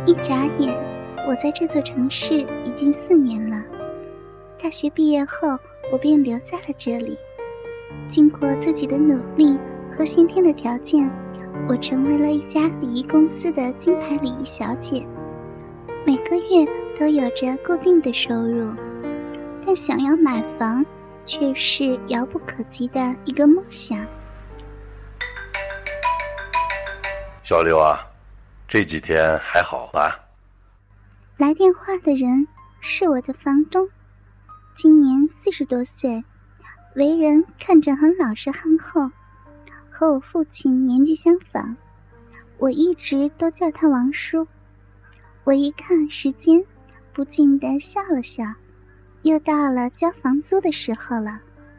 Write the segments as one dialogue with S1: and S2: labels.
S1: 一眨眼，我在这座城市已经4年了。大学毕业后，我便留在了这里。经过自己的努力和先天的条件，我成为了一家礼仪公司的金牌礼仪小姐，每个月都有着固定的收入。但想要买房，却是遥不可及的一个梦想。
S2: 小刘啊，这几天还好吧？
S1: 来电话的人是我的房东，今年40多岁，为人看着很老实憨厚，和我父亲年纪相仿，我一直都叫他王叔。我一看时间，不禁地笑了笑，又到了交房租的时候了。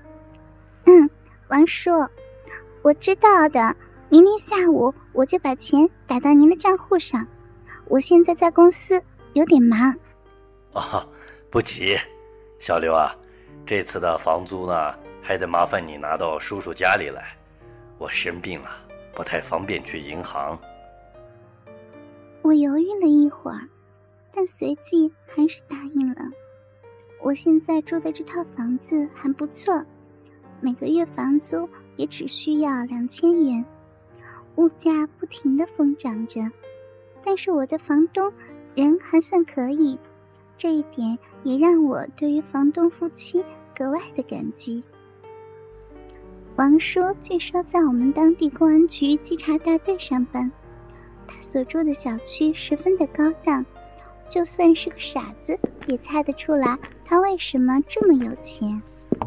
S1: 王叔，我知道的，明天下午我就把钱打到您的账户上。我现在在公司有点忙。
S2: 不急，小刘啊，这次的房租呢，还得麻烦你拿到叔叔家里来。我生病了，不太方便去银行。
S1: 我犹豫了一会儿，但随即还是答应了。我现在住的这套房子还不错，每个月房租也只需要2000元。物价不停地疯涨着，但是我的房东人还算可以，这一点也让我对于房东夫妻格外的感激。王叔据说在我们当地公安局稽查大队上班，他所住的小区十分的高档，就算是个傻子也猜得出来他为什么这么有钱。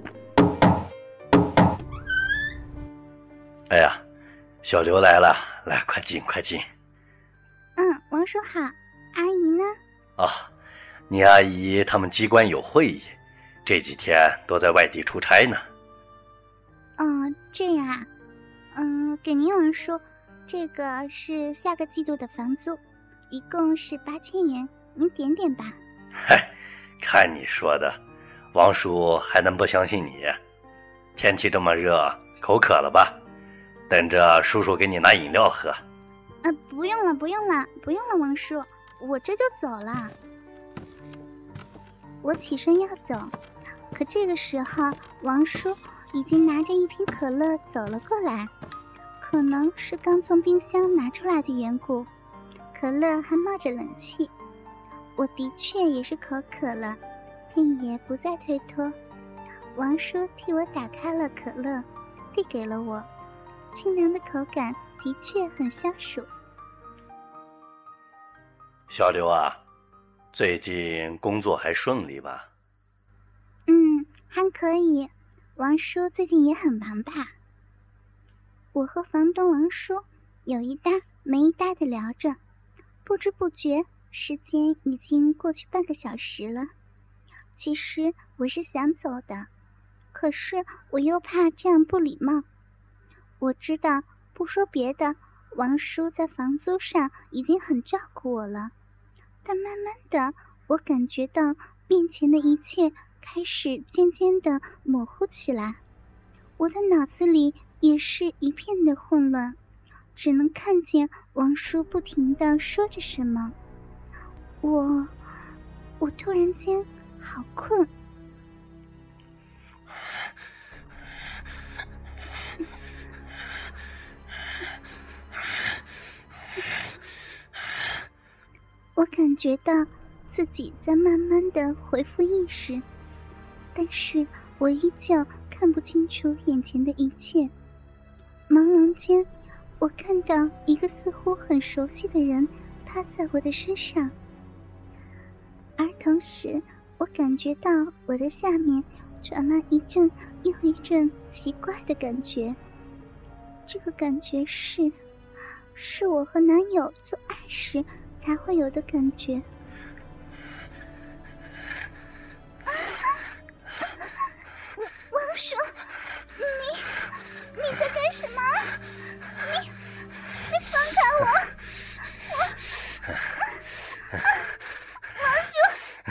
S2: 哎呀，小刘来了，来，快进快进。
S1: 王叔好，阿姨呢？
S2: 你阿姨他们机关有会议，这几天都在外地出差呢。
S1: 这样啊。给您王叔，这个是下个季度的房租，一共是8000元，您点点吧。
S2: 看你说的，王叔还能不相信你？天气这么热，口渴了吧？等着叔叔给你拿饮料喝。
S1: 不用了，王叔，我这就走了。我起身要走，可这个时候王叔已经拿着一瓶可乐走了过来，可能是刚从冰箱拿出来的缘故，可乐还冒着冷气。我的确也是口渴了，便也不再推脱。王叔替我打开了可乐，递给了我，清凉的口感的确很消暑。
S2: 小刘啊，最近工作还顺利吧？
S1: 还可以，王叔最近也很忙吧？我和房东王叔有一搭没一搭的聊着，不知不觉时间已经过去半个小时了。其实我是想走的，可是我又怕这样不礼貌。我知道不说别的，王叔在房租上已经很照顾我了，但慢慢的我感觉到面前的一切开始渐渐的模糊起来，我的脑子里也是一片的混乱，只能看见王叔不停的说着什么。我突然间好困。我感觉到自己在慢慢的恢复意识，但是我依旧看不清楚眼前的一切。朦胧间，我看到一个似乎很熟悉的人趴在我的身上，而同时我感觉到我的下面传来一阵又一阵奇怪的感觉。这个感觉是我和男友做爱时才会有的感觉。王叔，你在干什么？你放开我！王叔，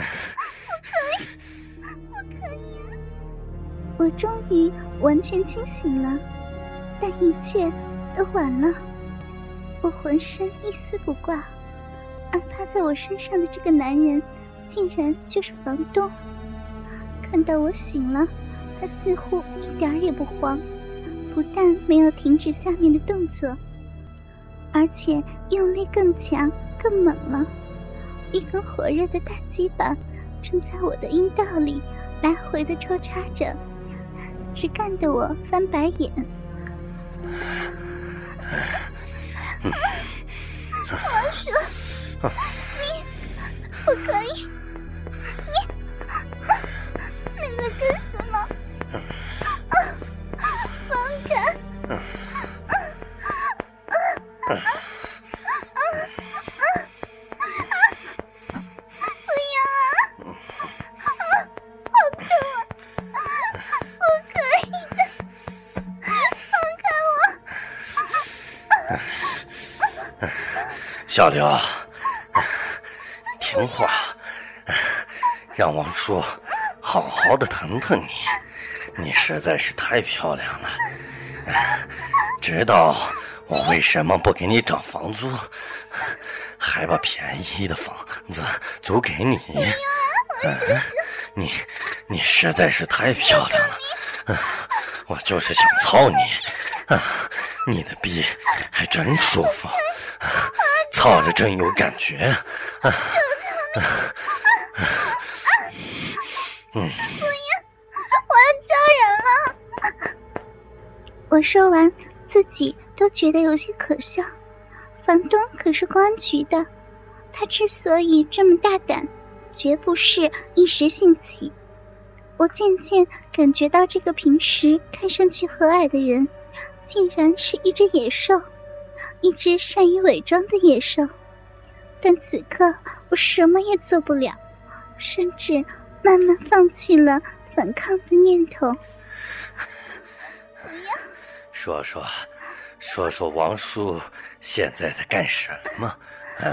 S1: 我可以。我终于完全清醒了，但一切都晚了。我浑身一丝不挂，而趴在我身上的这个男人竟然就是房东。看到我醒了，他似乎一点也不慌，不但没有停止下面的动作，而且用力更强更猛了。一根火热的大鸡巴正在我的阴道里来回的抽插着，只干得我翻白眼。王叔，你不可以，你在干什么？放开！不要啊！好痛啊！不可以的，放开我！
S2: 小刘，听话，让王叔好好的疼疼你。你实在是太漂亮了，知道我为什么不给你涨房租，还把便宜的房子租给你。你实在是太漂亮了，我就是想操你，你的逼还真舒服，操着真有感觉。
S1: 我说完，自己都觉得有些可笑。房东可是公安局的，他之所以这么大胆，绝不是一时兴起。我渐渐感觉到这个平时看上去和蔼的人，竟然是一只野兽，一只善于伪装的野兽。但此刻我什么也做不了，甚至慢慢放弃了反抗的念头。
S2: 说说王叔现在在干什么？
S1: 放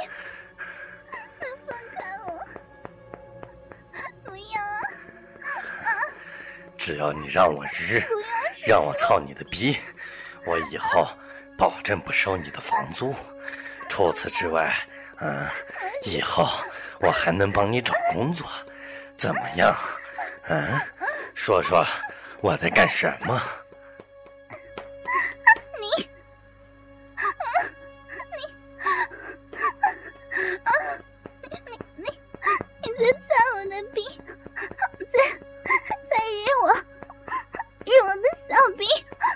S1: 开我！不要啊！
S2: 只要你让我让我操你的逼，我以后保证不收你的房租。除此之外，以后我还能帮你找工作，怎么样？说说我在干什么？
S1: 你在擦我的逼，在日我的小逼。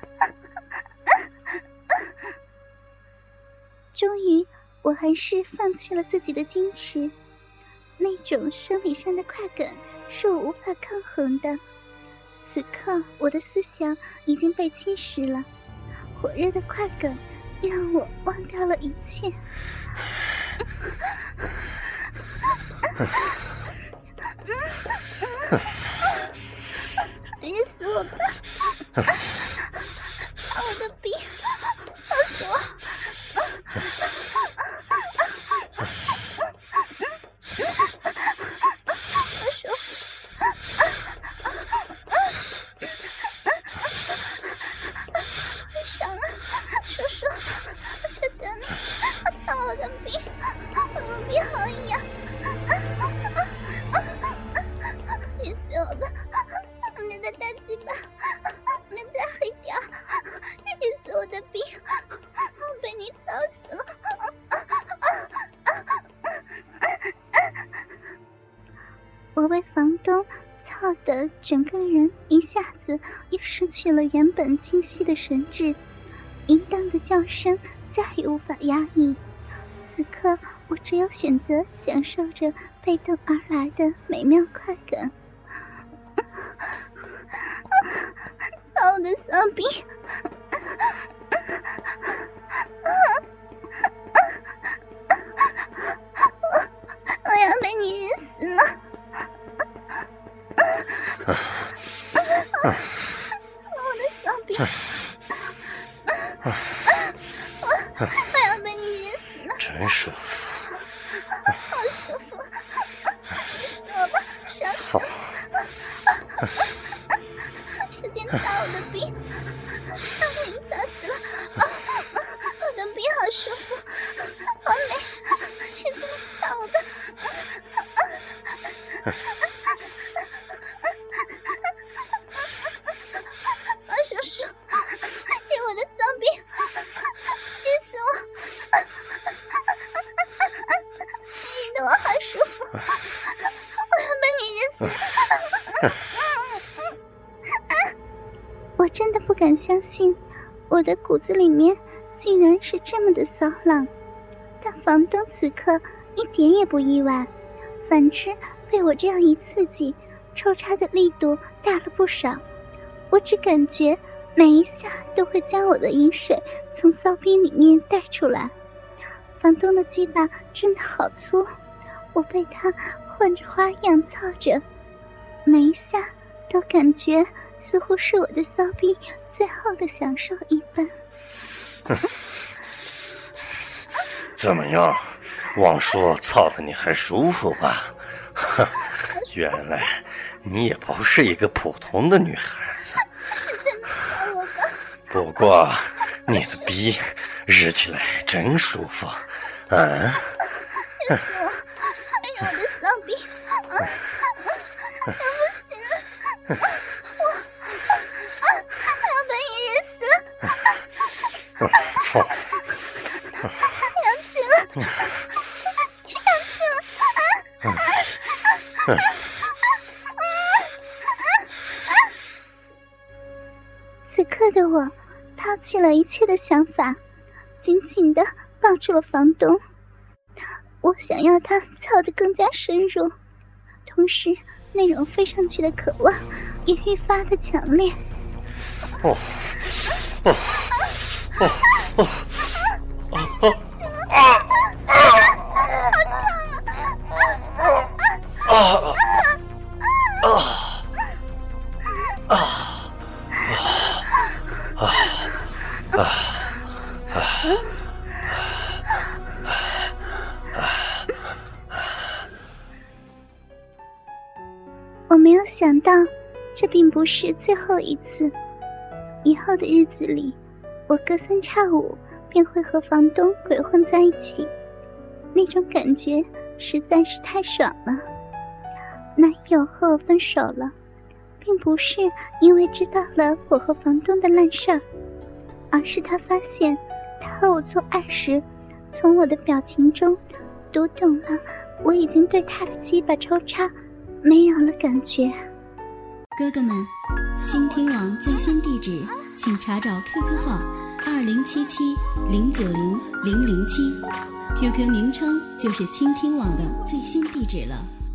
S1: 终于，我还是放弃了自己的矜持。那种生理上的快感是我无法抗衡的。此刻，我的思想已经被侵蚀了，火热的快感让我忘掉了一切。日死我吧！我的逼，操死我！我被房东操得整个人一下子又失去了原本清晰的神智，淫荡的叫声再也无法压抑。此刻我只有选择享受着被动而来的美妙快感。操我的小逼！我要被你日死了！我的小逼！我要被你日死了！
S2: 真舒服，
S1: 好舒服！死我吧，爽死！使劲擦我的逼，让你擦死了！我的逼好舒服，好美！使劲相信我的骨子里面竟然是这么的骚浪，但房东此刻一点也不意外，反之被我这样一刺激，抽插的力度大了不少。我只感觉每一下都会将我的饮水从骚逼里面带出来。房东的鸡巴真的好粗，我被他换着花样操着，每一下都感觉似乎是我的骚逼最后的享受一般。
S2: 怎么样，王叔操的你还舒服吧？原来你也不是一个普通的女孩子。不过你的逼日起来真舒服。
S1: 我的骚逼不行了，我要被你热死了。
S2: 操！
S1: 要去了，此刻的我抛弃了一切的想法，紧紧地抱住了房东。我想要他操得更加深入，同时那种飞上去的渴望也愈发的强烈。我没有想到这并不是最后一次，以后的日子里我隔三差五便会和房东鬼混在一起，那种感觉实在是太爽了。男友和我分手了，并不是因为知道了我和房东的烂事儿，而是他发现他和我做爱时，从我的表情中读懂了我已经对他的鸡巴抽插没有了感觉。
S3: 哥哥们，倾听网最新地址请查找 QQ 号2077090007，QQ 名称就是倾听网的最新地址了。